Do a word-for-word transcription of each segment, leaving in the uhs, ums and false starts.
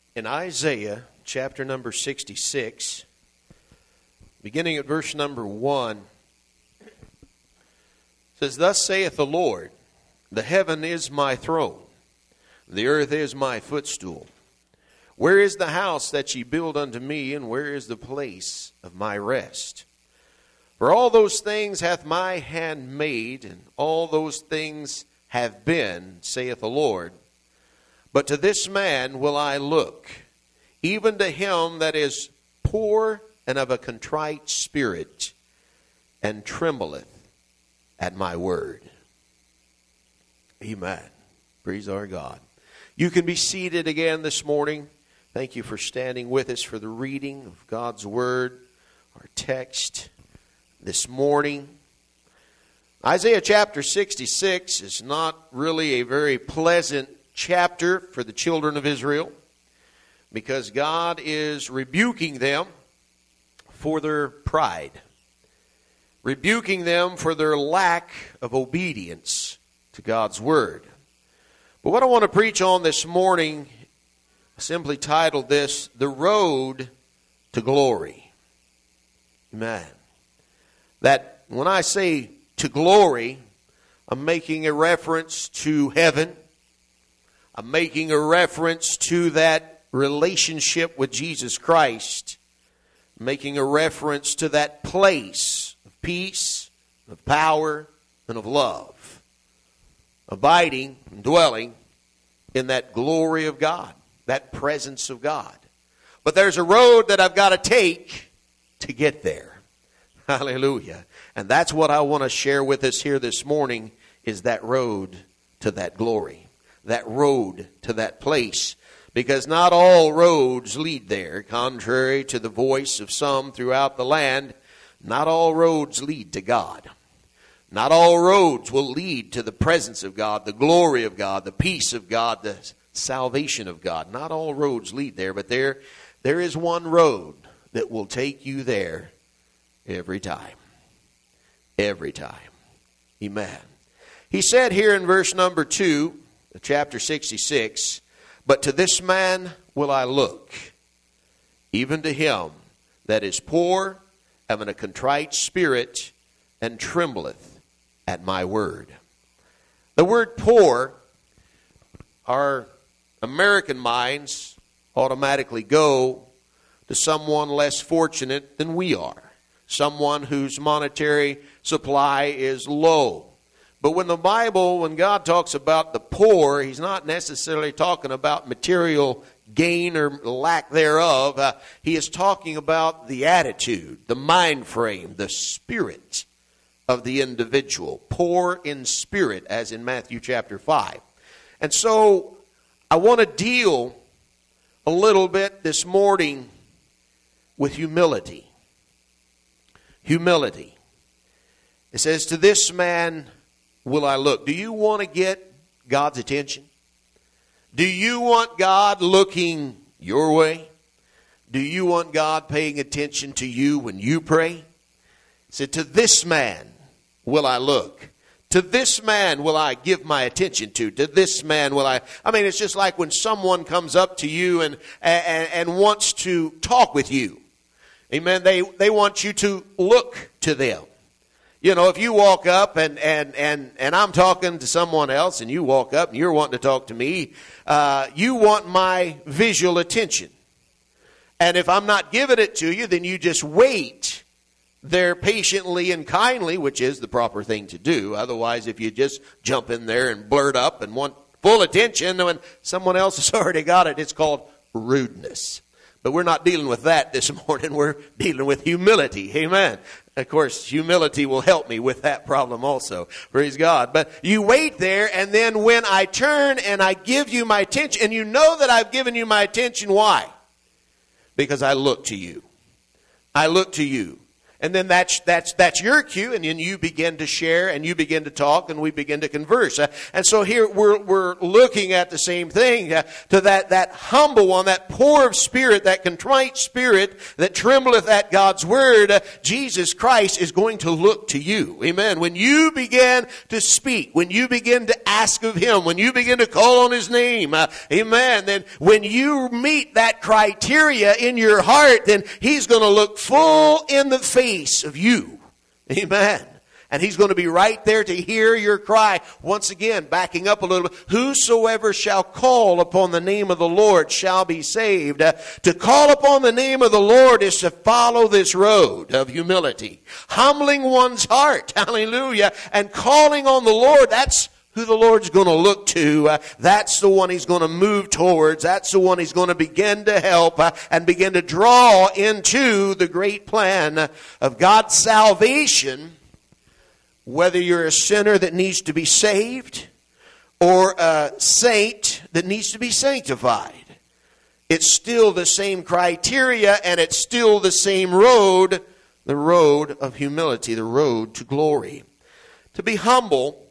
In Isaiah chapter number sixty-six, beginning at verse number one, it says, "Thus saith the Lord, the heaven is my throne, the earth is my footstool. Where is the house that ye build unto me, and where is the place of my rest? For all those things hath my hand made, and all those things have been, saith the Lord. But to this man will I look, even to him that is poor and of a contrite spirit, and trembleth at my word." Amen. Praise our God. You can be seated again this morning. Thank you for standing with us for the reading of God's word, our text this morning. Isaiah chapter sixty-six is not really a very pleasant chapter for the children of Israel, because God is rebuking them for their pride, rebuking them for their lack of obedience to God's word. But what I want to preach on this morning, I simply titled this, "The Road to Glory." Amen. That when I say to glory, I'm making a reference to heaven. I'm making a reference to that relationship with Jesus Christ. I'm making a reference to that place of peace, of power, and of love. Abiding and dwelling in that glory of God, that presence of God. But there's a road that I've got to take to get there. Hallelujah. And that's what I want to share with us here this morning, is that road to that glory. That road to that place. Because not all roads lead there. Contrary to the voice of some throughout the land, not all roads lead to God. Not all roads will lead to the presence of God, the glory of God, the peace of God, the salvation of God. Not all roads lead there, but there, there is one road that will take you there every time. Every time. Amen. He said here in verse number two, chapter sixty-six, "But to this man will I look, even to him that is poor, having a contrite spirit, and trembleth at my word." The word poor, our American minds automatically go to someone less fortunate than we are. Someone whose monetary supply is low. But when the Bible, when God talks about the poor, He's not necessarily talking about material gain or lack thereof. Uh, he is talking about the attitude, the mind frame, the spirit of the individual. Poor in spirit, as in Matthew chapter five. And so I want to deal a little bit this morning with humility. Humility. It says, "To this man will I look." Do you want to get God's attention? Do you want God looking your way? Do you want God paying attention to you when you pray? It said, "To this man will I look. To this man will I give my attention to. To this man will I..." I mean, it's just like when someone comes up to you and, and, and wants to talk with you. Amen. They, they want you to look to them. You know, if you walk up and, and, and, and I'm talking to someone else and you walk up and you're wanting to talk to me, uh, you want my visual attention. And if I'm not giving it to you, then you just wait there patiently and kindly, which is the proper thing to do. Otherwise, if you just jump in there and blurt up and want full attention when someone else has already got it, it's called rudeness. But we're not dealing with that this morning. We're dealing with humility. Amen. Of course, humility will help me with that problem also. Praise God. But you wait there, and then when I turn and I give you my attention, and you know that I've given you my attention, why? Because I look to you. I look to you. And then that's that's that's your cue, and then you begin to share, and you begin to talk, and we begin to converse. Uh, and so here we're we're looking at the same thing, uh, to that that humble one, that poor of spirit, that contrite spirit that trembleth at God's word. Uh, Jesus Christ is going to look to you. Amen. When you begin to speak, when you begin to ask of Him, when you begin to call on His name, uh, amen, then when you meet that criteria in your heart, then He's going to look full in the face of you. Amen. And He's going to be right there to hear your cry. Once again, backing up a little bit. Whosoever shall call upon the name of the Lord shall be saved. Uh, to call upon the name of the Lord is to follow this road of humility. Humbling one's heart. Hallelujah. And calling on the Lord, that's who the Lord's going to look to. Uh, that's the one He's going to move towards. That's the one He's going to begin to help uh, and begin to draw into the great plan of God's salvation. Whether you're a sinner that needs to be saved or a saint that needs to be sanctified, it's still the same criteria, and it's still the same road, the road of humility, the road to glory. To be humble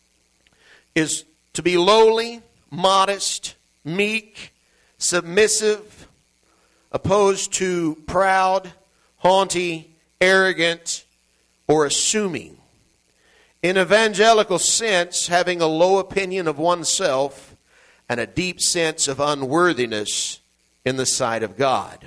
is to be lowly, modest, meek, submissive, opposed to proud, haughty, arrogant, or assuming. In evangelical sense, having a low opinion of oneself and a deep sense of unworthiness in the sight of God.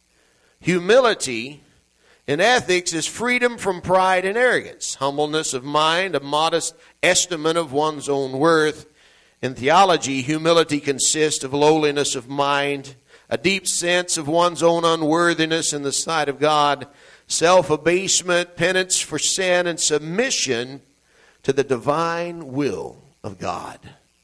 Humility in ethics is freedom from pride and arrogance, humbleness of mind, a modest estimate of one's own worth. In theology, humility consists of lowliness of mind, a deep sense of one's own unworthiness in the sight of God, self-abasement, penance for sin, and submission to the divine will of God.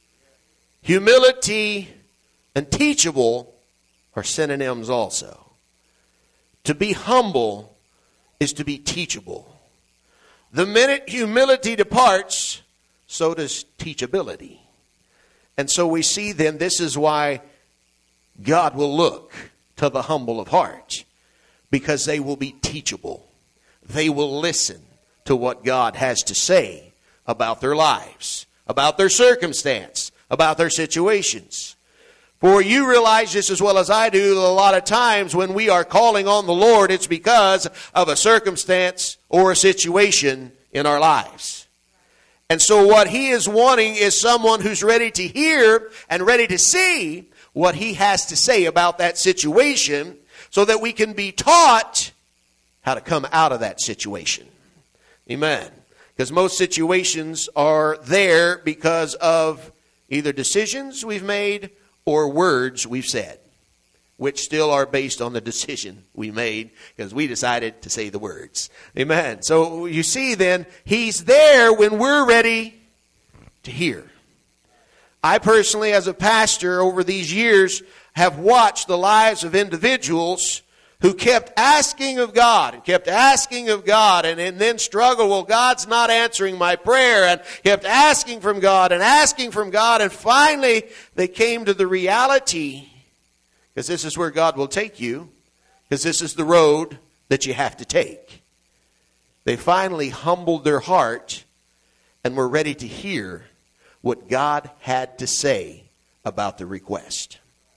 Humility and teachable are synonyms also. To be humble is to be teachable. The minute humility departs, so does teachability. And so we see then this is why God will look to the humble of heart, because they will be teachable. They will listen to what God has to say about their lives, about their circumstance, about their situations. For you realize this as well as I do, that a lot of times when we are calling on the Lord, it's because of a circumstance or a situation in our lives. And so what He is wanting is someone who's ready to hear and ready to see what He has to say about that situation, so that we can be taught how to come out of that situation. Amen. Because most situations are there because of either decisions we've made or words we've said, which still are based on the decision we made because we decided to say the words. Amen. So you see then, He's there when we're ready to hear. I personally, as a pastor over these years, have watched the lives of individuals who kept asking of God and kept asking of God and, and then struggled, well, God's not answering my prayer, and kept asking from God and asking from God, and finally they came to the reality, because this is where God will take you, because this is the road that you have to take. They finally humbled their heart and were ready to hear what God had to say about the request.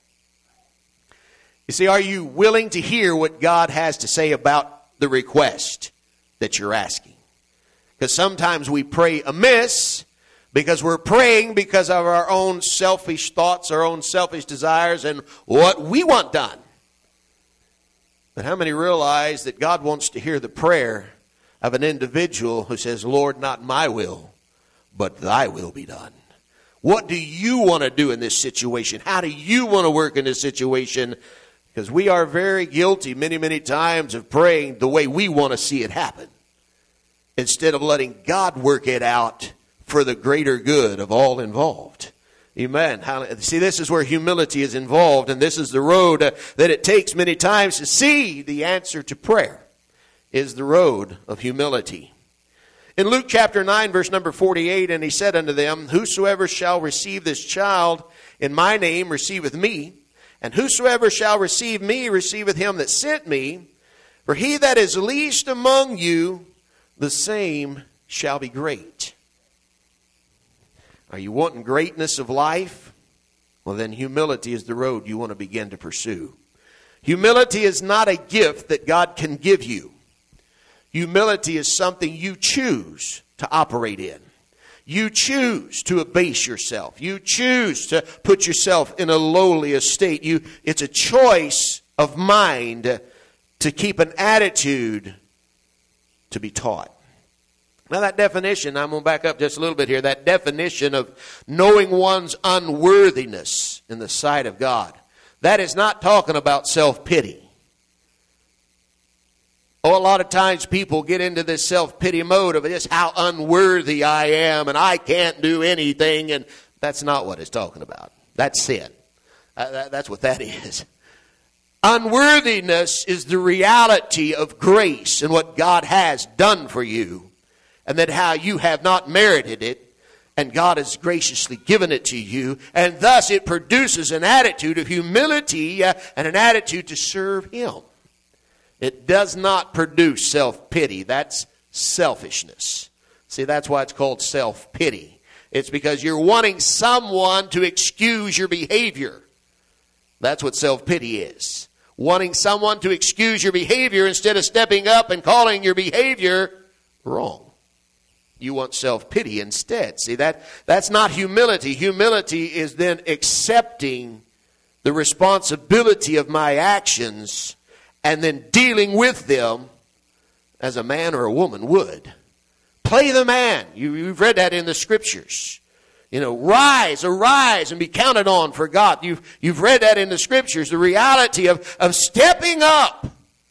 You see, are you willing to hear what God has to say about the request that you're asking? Because sometimes we pray amiss because we're praying because of our own selfish thoughts, our own selfish desires, and what we want done. But how many realize that God wants to hear the prayer of an individual who says, Lord, not my will, but thy will be done? What do you want to do in this situation? How do you want to work in this situation? Because we are very guilty many, many times of praying the way we want to see it happen, instead of letting God work it out for the greater good of all involved. Amen. See, this is where humility is involved, and this is the road that it takes many times to see the answer to prayer, is the road of humility. In Luke chapter nine, verse number forty-eight, and He said unto them, Whosoever shall receive this child in my name receiveth me, and whosoever shall receive me receiveth him that sent me. For he that is least among you, the same shall be great. Are you wanting greatness of life? Well, then humility is the road you want to begin to pursue. Humility is not a gift that God can give you. Humility is something you choose to operate in. You choose to abase yourself. You choose to put yourself in a lowly estate. You, it's a choice of mind to keep an attitude to be taught. Now that definition, I'm going to back up just a little bit here. That definition of knowing one's unworthiness in the sight of God, that is not talking about self-pity. Oh, a lot of times people get into this self-pity mode of just how unworthy I am and I can't do anything. And that's not what it's talking about. That's sin. Uh, that, that's what that is. Unworthiness is the reality of grace and what God has done for you. And that how you have not merited it. And God has graciously given it to you. And thus it produces an attitude of humility uh, and an attitude to serve Him. It does not produce self-pity. That's selfishness. See, that's why it's called self-pity. It's because you're wanting someone to excuse your behavior. That's what self-pity is. Wanting someone to excuse your behavior instead of stepping up and calling your behavior wrong. You want self-pity instead. See, that that's not humility. Humility is then accepting the responsibility of my actions and then dealing with them as a man or a woman would. Play the man. You, you've read that in the scriptures. You know, rise, arise, and be counted on for God. You've, you've read that in the scriptures. The reality of, of stepping up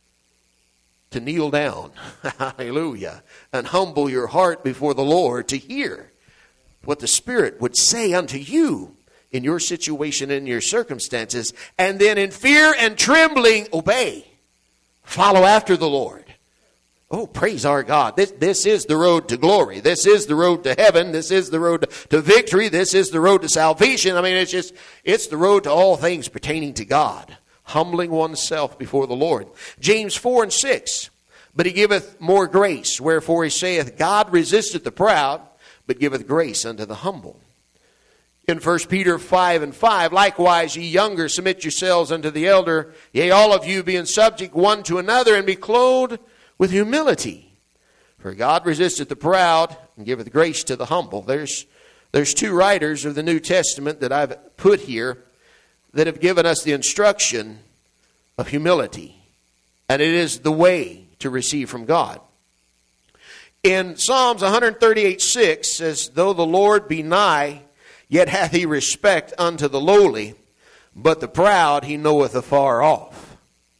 to kneel down. Hallelujah. And humble your heart before the Lord to hear what the Spirit would say unto you in your situation and your circumstances. And then in fear and trembling, obey. Follow after the Lord. Oh, praise our God. This, this is the road to glory. This is the road to heaven. This is the road to victory. This is the road to salvation. I mean, it's just, it's the road to all things pertaining to God. Humbling oneself before the Lord. James four and six. But he giveth more grace. Wherefore he saith, God resisteth the proud, but giveth grace unto the humble. In First Peter five and five, likewise, ye younger, submit yourselves unto the elder. Yea, all of you being subject one to another, and be clothed with humility. For God resisteth the proud, and giveth grace to the humble. There's, there's two writers of the New Testament that I've put here that have given us the instruction of humility. And it is the way to receive from God. In Psalms one thirty-eight six says, though the Lord be nigh, yet hath he respect unto the lowly, but the proud he knoweth afar off.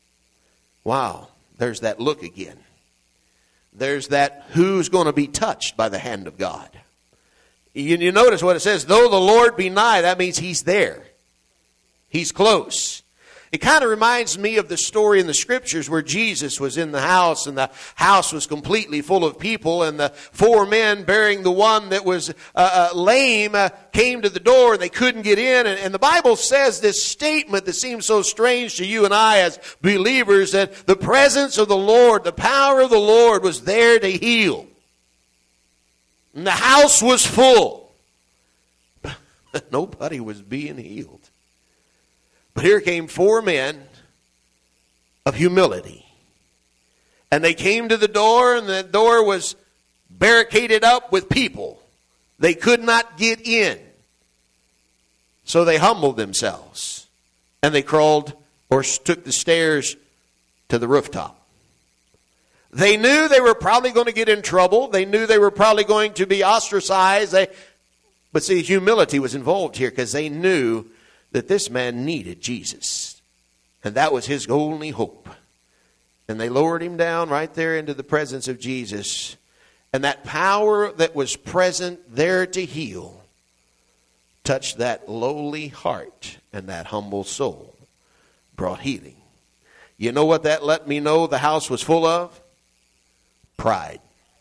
Wow, there's that look again. There's that who's going to be touched by the hand of God. You, you notice what it says, though the Lord be nigh, that means he's there. He's close. It kind of reminds me of the story in the scriptures where Jesus was in the house and the house was completely full of people, and the four men bearing the one that was uh, uh, lame uh, came to the door and they couldn't get in. And, and the Bible says this statement that seems so strange to you and I as believers, that the presence of the Lord, the power of the Lord was there to heal. And the house was full. But nobody was being healed. But here came four men of humility. And they came to the door, and the door was barricaded up with people. They could not get in. So they humbled themselves. And they crawled or took the stairs to the rooftop. They knew they were probably going to get in trouble. They knew they were probably going to be ostracized. They, but see, humility was involved here because they knew that this man needed Jesus. And that was his only hope. And they lowered him down right there into the presence of Jesus. And that power that was present there to heal touched that lowly heart and that humble soul. Brought healing. You know what that let me know the house was full of? Pride.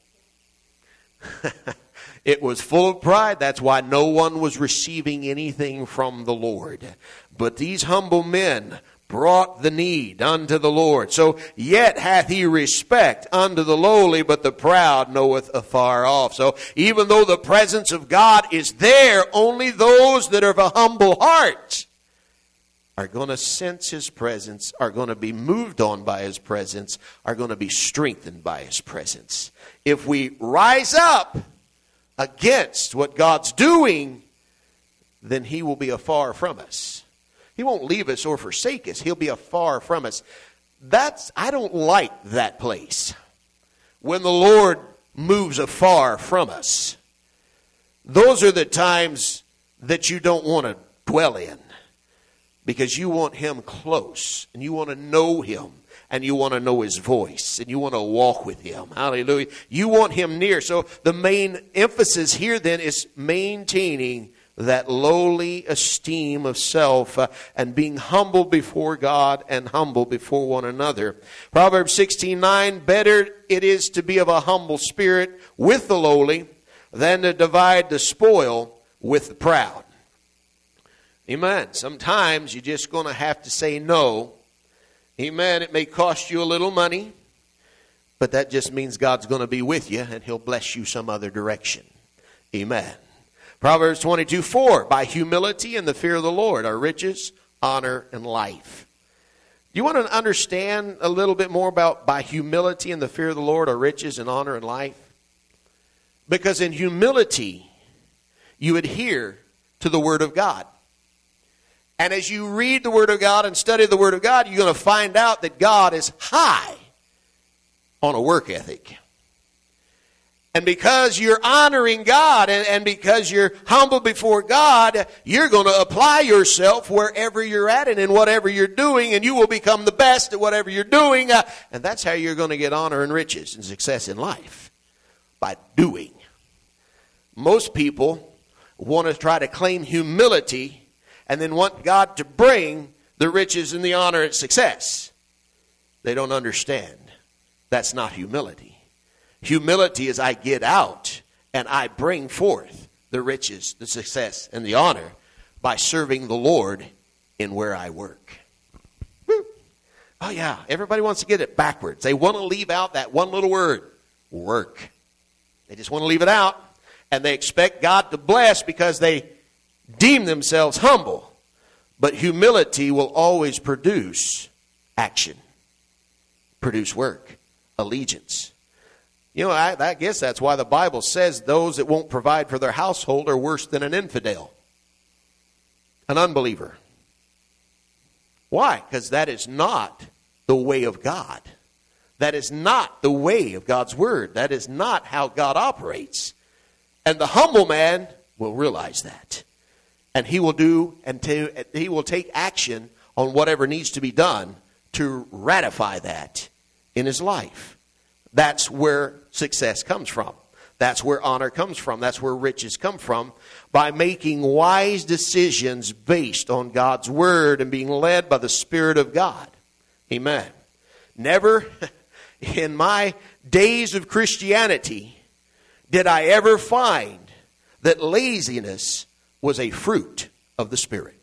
It was full of pride. That's why no one was receiving anything from the Lord. But these humble men brought the need unto the Lord. So yet hath he respect unto the lowly, but the proud knoweth afar off. So even though the presence of God is there, only those that are of a humble heart are going to sense his presence, are going to be moved on by his presence, are going to be strengthened by his presence. If we rise up against what God's doing, then he will be afar from us. He won't leave us or forsake us. He'll be afar from us. That's, I don't like that place. When the Lord moves afar from us. Those are the times that you don't want to dwell in. Because you want him close, and you want to know him, and you want to know his voice, and you want to walk with him. Hallelujah. You want him near. So the main emphasis here then is maintaining that lowly esteem of self uh, and being humble before God and humble before one another. Proverbs sixteen nine, better it is to be of a humble spirit with the lowly than to divide the spoil with the proud. Amen. Sometimes you're just going to have to say no. Amen. It may cost you a little money, but that just means God's going to be with you and he'll bless you some other direction. Amen. Proverbs twenty-two four, by humility and the fear of the Lord are riches, honor, and life. Do you want to understand a little bit more about by humility and the fear of the Lord are riches and honor and life? Because in humility, you adhere to the Word of God. And as you read the Word of God and study the Word of God, you're going to find out that God is high on a work ethic. And because you're honoring God and, and because you're humble before God, you're going to apply yourself wherever you're at and in whatever you're doing, and you will become the best at whatever you're doing. Uh, and that's how you're going to get honor and riches and success in life, by doing. Most people want to try to claim humility and then want God to bring the riches and the honor and success. They don't understand. That's not humility. Humility is I get out and I bring forth the riches, the success, and the honor by serving the Lord in where I work. Woo. Oh yeah, everybody wants to get it backwards. They want to leave out that one little word, work. They just want to leave it out, and they expect God to bless because they deem themselves humble. But humility will always produce action, produce work, allegiance. You know, I, I guess that's why the Bible says those that won't provide for their household are worse than an infidel, an unbeliever. Why? Because that is not the way of God. That is not the way of God's Word. That is not how God operates. And the humble man will realize that. And he will do, and to, he will take action on whatever needs to be done to ratify that in his life. That's where success comes from. That's where honor comes from. That's where riches come from. By making wise decisions based on God's Word and being led by the Spirit of God. Amen. Never in my days of Christianity did I ever find that laziness was a fruit of the Spirit.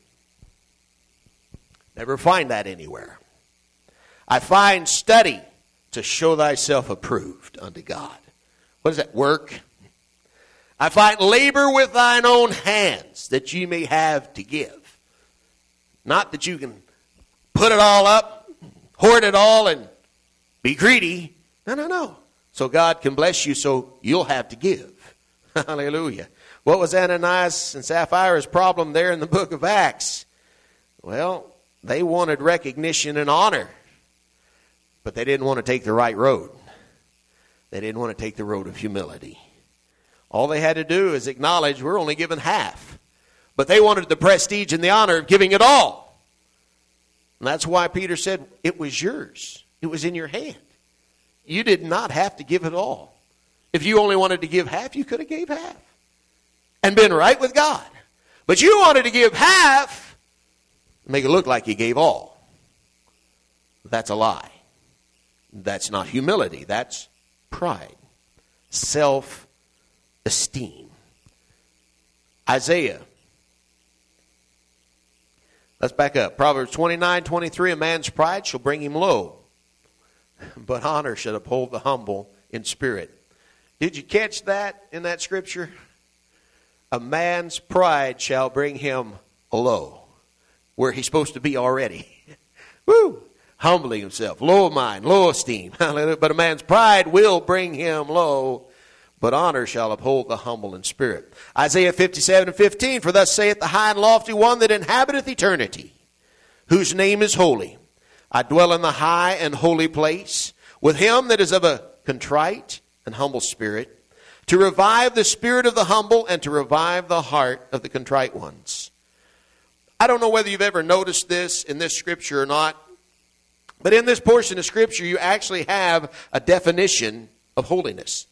Never find that anywhere. I find study to show thyself approved unto God. What is that? Work. I find labor with thine own hands that ye may have to give. Not that you can put it all up, hoard it all, and be greedy. No, no, no. So God can bless you so you'll have to give. Hallelujah. What was Ananias and Sapphira's problem there in the book of Acts? Well, they wanted recognition and honor, but they didn't want to take the right road. They didn't want to take the road of humility. All they had to do is acknowledge we're only given half. But they wanted the prestige and the honor of giving it all. And that's why Peter said, it was yours. It was in your hand. You did not have to give it all. If you only wanted to give half, you could have gave half and been right with God. But you wanted to give half, make it look like you gave all. That's a lie. That's not humility. That's pride. Self-esteem. Isaiah Let's back up. Proverbs twenty-nine twenty-three, a man's pride shall bring him low, but honor should uphold the humble in spirit. Did you catch that in that scripture? A man's pride shall bring him low, where he's supposed to be already. Woo! Humbling himself, low of mind, low esteem. But a man's pride will bring him low, but honor shall uphold the humble in spirit. Isaiah fifty-seven and fifteen, for thus saith the high and lofty one that inhabiteth eternity, whose name is holy. I dwell in the high and holy place, with him that is of a contrite and humble spirit, to revive the spirit of the humble and to revive the heart of the contrite ones. I don't know whether you've ever noticed this in this scripture or not, but in this portion of scripture you actually have a definition of holiness.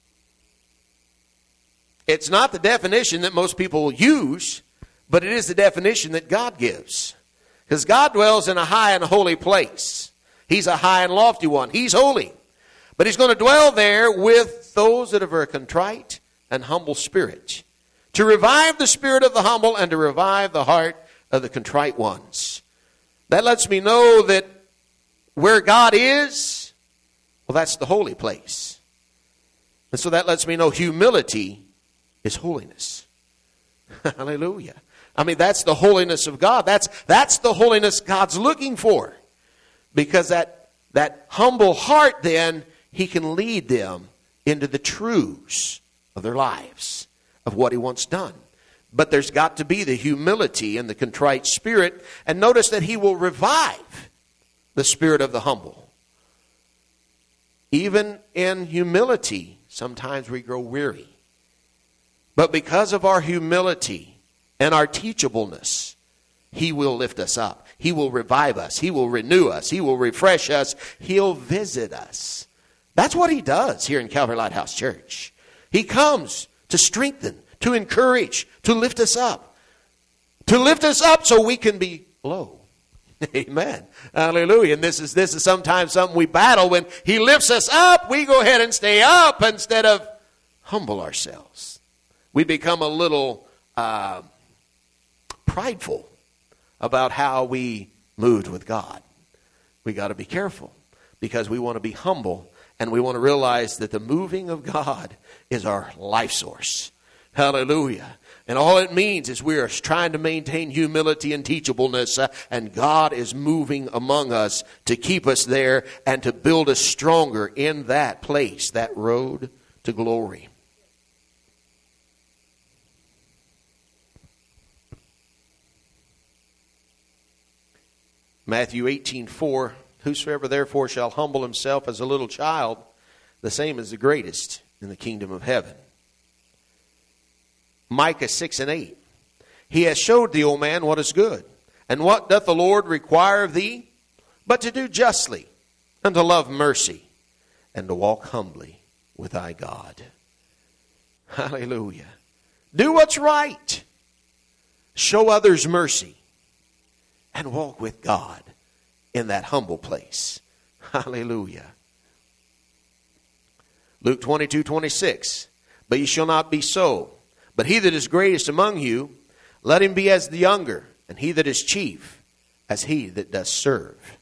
It's not the definition that most people use, but it is the definition that God gives. Because God dwells in a high and holy place. He's a high and lofty one. He's holy. But he's going to dwell there with those that are a contrite and humble spirit, to revive the spirit of the humble and to revive the heart of the contrite ones. That lets me know that where God is, well, that's the holy place. And so that lets me know humility is holiness. Hallelujah. I mean, that's the holiness of God. That's, that's the holiness God's looking for. Because that, that humble heart, then, he can lead them into the truths of their lives, of what he wants done. But there's got to be the humility and the contrite spirit. And notice that he will revive the spirit of the humble. Even in humility, sometimes we grow weary. But because of our humility and our teachableness, he will lift us up. He will revive us. He will renew us. He will refresh us. He'll visit us. That's what he does here in Calvary Lighthouse Church. He comes to strengthen, to encourage, to lift us up. To lift us up so we can be low. Amen. Hallelujah. And this is this is sometimes something we battle. When he lifts us up, we go ahead and stay up instead of humble ourselves. We become a little uh, prideful about how we moved with God. We got to be careful because we want to be humble. And we want to realize that the moving of God is our life source. Hallelujah. And all it means is we are trying to maintain humility and teachableness. Uh, and God is moving among us to keep us there and to build us stronger in that place, that road to glory. Matthew eighteen four. Whosoever therefore shall humble himself as a little child, the same is the greatest in the kingdom of heaven. Micah six and eight. He has showed thee, O man, what is good. And what doth the Lord require of thee? But to do justly, and to love mercy, and to walk humbly with thy God. Hallelujah. Do what's right. Show others mercy. And walk with God in that humble place. Hallelujah. Luke twenty-two twenty-six. But ye shall not be so. But he that is greatest among you, let him be as the younger, and he that is chief, as he that does serve.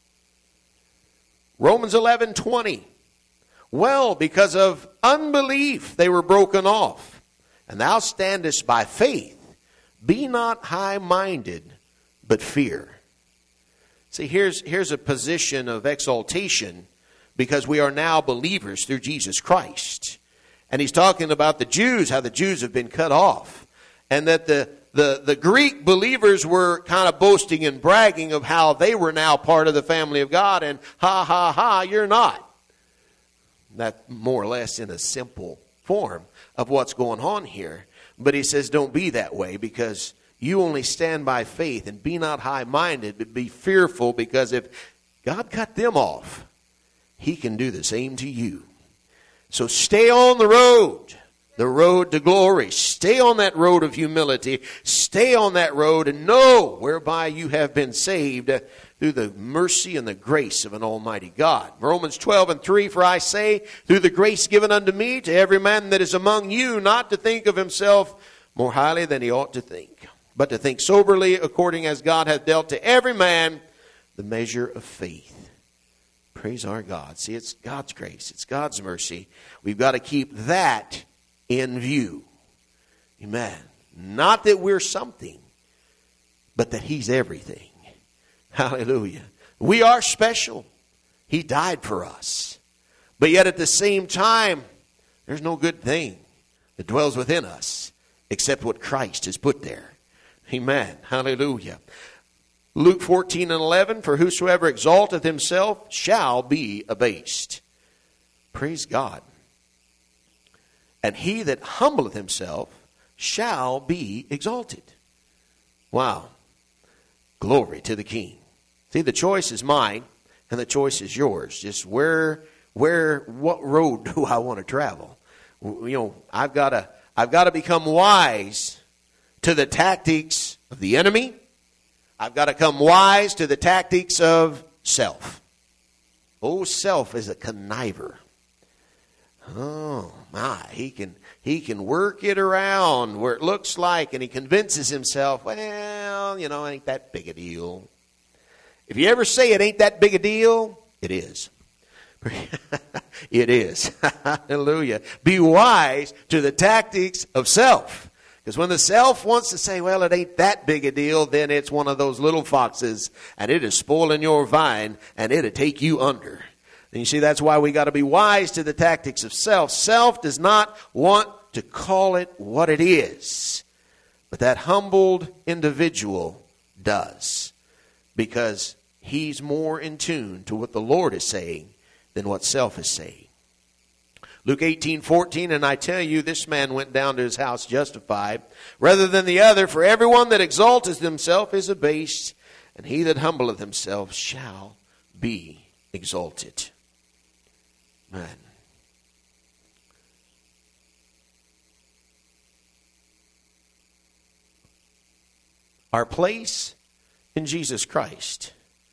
Romans eleven twenty. Well, because of unbelief they were broken off. And thou standest by faith. Be not high-minded, but fear. See, here's, here's a position of exaltation because we are now believers through Jesus Christ. And he's talking about the Jews, how the Jews have been cut off. And that the, the, the Greek believers were kind of boasting and bragging of how they were now part of the family of God. And ha, ha, ha, you're not. That more or less in a simple form of what's going on here. But he says don't be that way because you only stand by faith and be not high-minded, but be fearful because if God cut them off, he can do the same to you. So stay on the road, the road to glory. Stay on that road of humility. Stay on that road and know whereby you have been saved through the mercy and the grace of an almighty God. Romans twelve and three, for I say, through the grace given unto me, to every man that is among you, not to think of himself more highly than he ought to think, but to think soberly, according as God hath dealt to every man the measure of faith. Praise our God. See, it's God's grace. It's God's mercy. We've got to keep that in view. Amen. Not that we're something, but that He's everything. Hallelujah. We are special. He died for us. But yet at the same time, there's no good thing that dwells within us except what Christ has put there. Amen. Hallelujah. Luke fourteen and eleven, for whosoever exalteth himself shall be abased. Praise God. And he that humbleth himself shall be exalted. Wow. Glory to the King. See, the choice is mine and the choice is yours. Just where, where, what road do I want to travel? You know, I've got to, I've got to become wise to the tactics of the enemy. I've got to come wise to the tactics of self. Oh, self is a conniver. Oh, my. He can, he can work it around where it looks like, and he convinces himself, well, you know, it ain't that big a deal. If you ever say it ain't that big a deal, it is. It is. Hallelujah. Be wise to the tactics of self. Because when the self wants to say, well, it ain't that big a deal, then it's one of those little foxes, and it is spoiling your vine, and it'll take you under. And you see, that's why we got to be wise to the tactics of self. Self does not want to call it what it is. But that humbled individual does. Because he's more in tune to what the Lord is saying than what self is saying. Luke eighteen fourteen, and I tell you, this man went down to his house justified rather than the other. For everyone that exalteth himself is abased, and he that humbleth himself shall be exalted. Man. Our place in Jesus Christ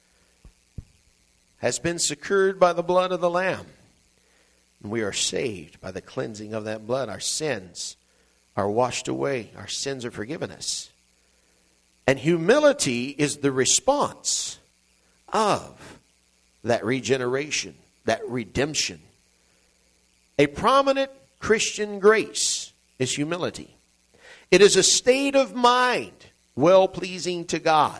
has been secured by the blood of the Lamb. And we are saved by the cleansing of that blood. Our sins are washed away. Our sins are forgiven us. And humility is the response of that regeneration, that redemption. A prominent Christian grace is humility. It is a state of mind well-pleasing to God.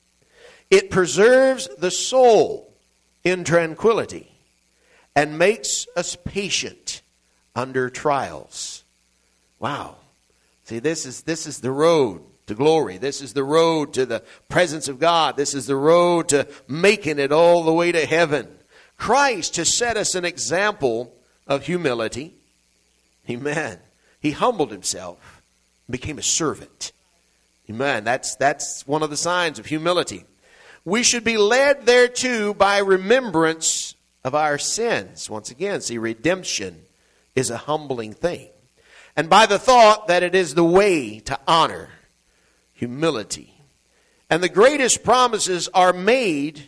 It preserves the soul in tranquility and makes us patient under trials. Wow. See, this is this is the road to glory. This is the road to the presence of God. This is the road to making it all the way to heaven. Christ has set us an example of humility. Amen. He humbled himself, became a servant. Amen. That's, that's one of the signs of humility. We should be led thereto by remembrance of our sins. Once again, see, redemption is a humbling thing. And by the thought that it is the way to honor humility. And the greatest promises are made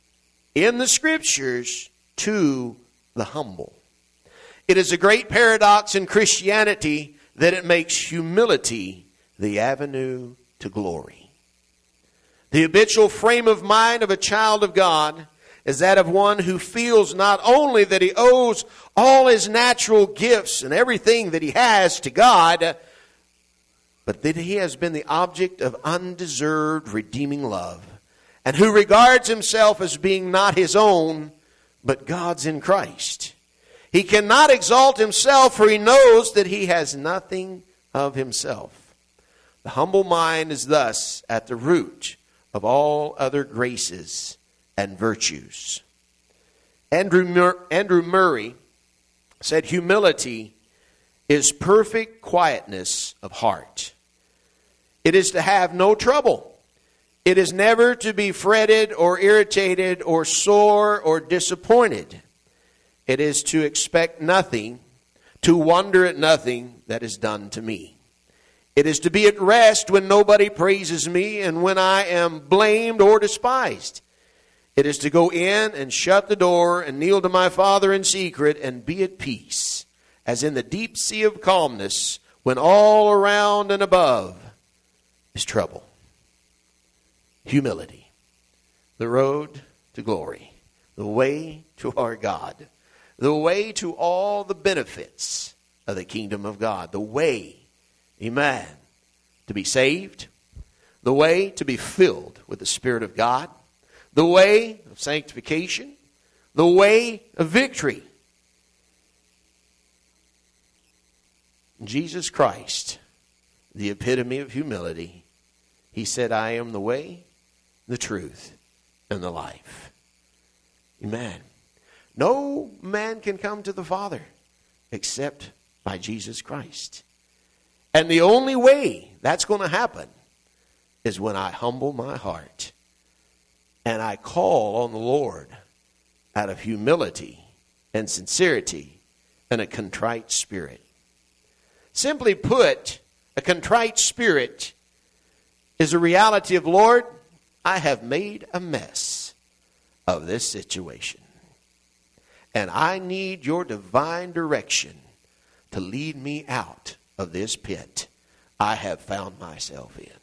in the Scriptures to the humble. It is a great paradox in Christianity that it makes humility the avenue to glory. The habitual frame of mind of a child of God is that of one who feels not only that he owes all his natural gifts and everything that he has to God, but that he has been the object of undeserved redeeming love, and who regards himself as being not his own, but God's in Christ. He cannot exalt himself, for he knows that he has nothing of himself. The humble mind is thus at the root of all other graces and virtues. Andrew, Mur- Andrew Murray said, humility is perfect quietness of heart. It is to have no trouble. It is never to be fretted or irritated or sore or disappointed. It is to expect nothing, to wonder at nothing that is done to me. It is to be at rest when nobody praises me and when I am blamed or despised. It is to go in and shut the door and kneel to my Father in secret and be at peace, as in the deep sea of calmness, when all around and above is trouble. Humility. The road to glory. The way to our God. The way to all the benefits of the kingdom of God. The way, amen, to be saved. The way to be filled with the Spirit of God. The way of sanctification. The way of victory. Jesus Christ, the epitome of humility, he said, I am the way, the truth, and the life. Amen. No man can come to the Father except by Jesus Christ. And the only way that's going to happen is when I humble my heart and I call on the Lord out of humility and sincerity and a contrite spirit. Simply put, a contrite spirit is a reality of, Lord, I have made a mess of this situation. And I need your divine direction to lead me out of this pit I have found myself in.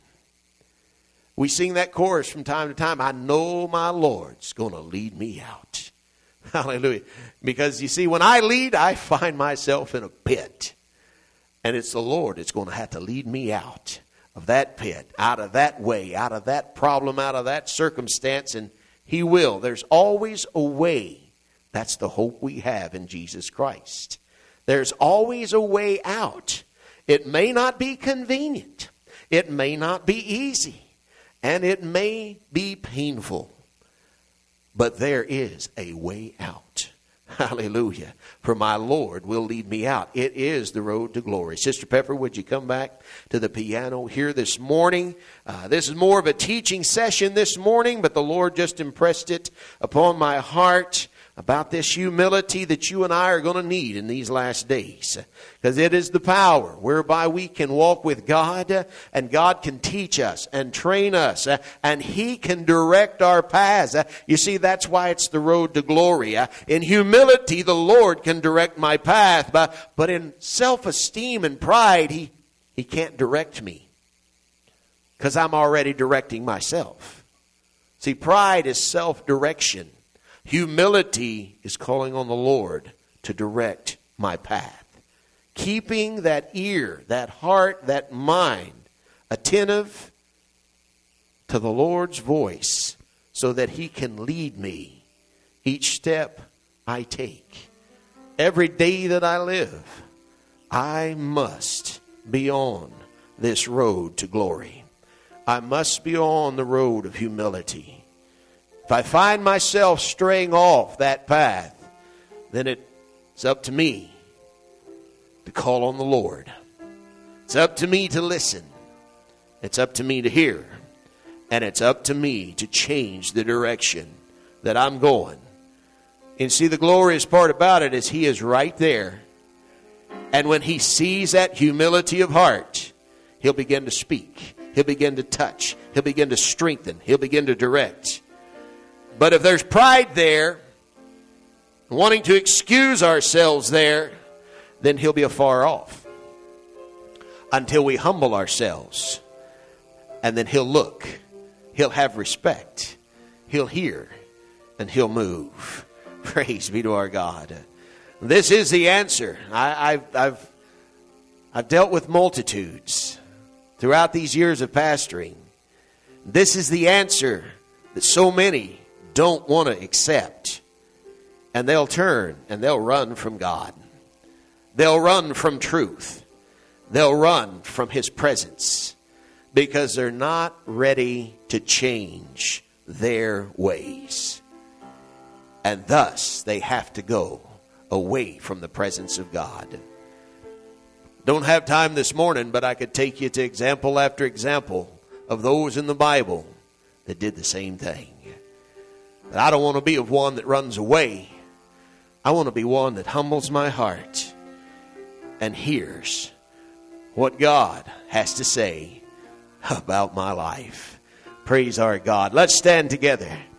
We sing that chorus from time to time. I know my Lord's going to lead me out. Hallelujah. Because you see, when I lead, I find myself in a pit. And it's the Lord that's going to have to lead me out of that pit, out of that way, out of that problem, out of that circumstance. And he will. There's always a way. That's the hope we have in Jesus Christ. There's always a way out. It may not be convenient. It may not be easy. And it may be painful. But there is a way out. Hallelujah. For my Lord will lead me out. It is the road to glory. Sister Pepper, would you come back to the piano here this morning? Uh, this is more of a teaching session this morning, but the Lord just impressed it upon my heart about this humility that you and I are going to need in these last days. Because it is the power whereby we can walk with God, and God can teach us and train us, and He can direct our paths. You see, that's why it's the road to glory. In humility, the Lord can direct my path, but, but in self-esteem and pride, He, he can't direct me. Because I'm already directing myself. See, pride is self-direction. Humility is calling on the Lord to direct my path. Keeping that ear, that heart, that mind attentive to the Lord's voice so that He can lead me each step I take. Every day that I live, I must be on this road to glory. I must be on the road of humility. If I find myself straying off that path, then it's up to me to call on the Lord. It's up to me to listen. It's up to me to hear. And it's up to me to change the direction that I'm going. And see, the glorious part about it is He is right there. And when He sees that humility of heart, He'll begin to speak. He'll begin to touch. He'll begin to strengthen. He'll begin to direct. But if there's pride there, wanting to excuse ourselves there, then He'll be afar off until we humble ourselves. And then He'll look. He'll have respect. He'll hear. And He'll move. Praise be to our God. This is the answer. I, I've, I've, I've dealt with multitudes throughout these years of pastoring. This is the answer that so many don't want to accept. And they'll turn and they'll run from God. They'll run from truth. They'll run from His presence because they're not ready to change their ways. And thus they have to go away from the presence of God. Don't have time this morning, but I could take you to example after example of those in the Bible that did the same thing. But I don't want to be of one that runs away. I want to be one that humbles my heart and hears what God has to say about my life. Praise our God. Let's stand together.